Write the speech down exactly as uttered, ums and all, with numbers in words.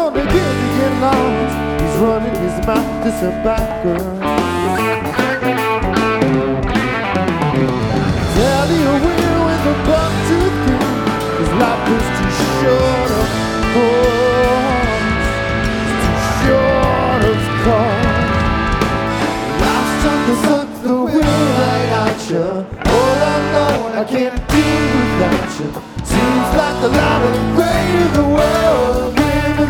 gonna get to get lost. He's running his mouth to tobacco. Tell you will with a buck tooth king. His life was too short of course. It's too short of course. Life's time to suck the will right out you. All I know, I can't do without you. Seems like the light of the gray of the world.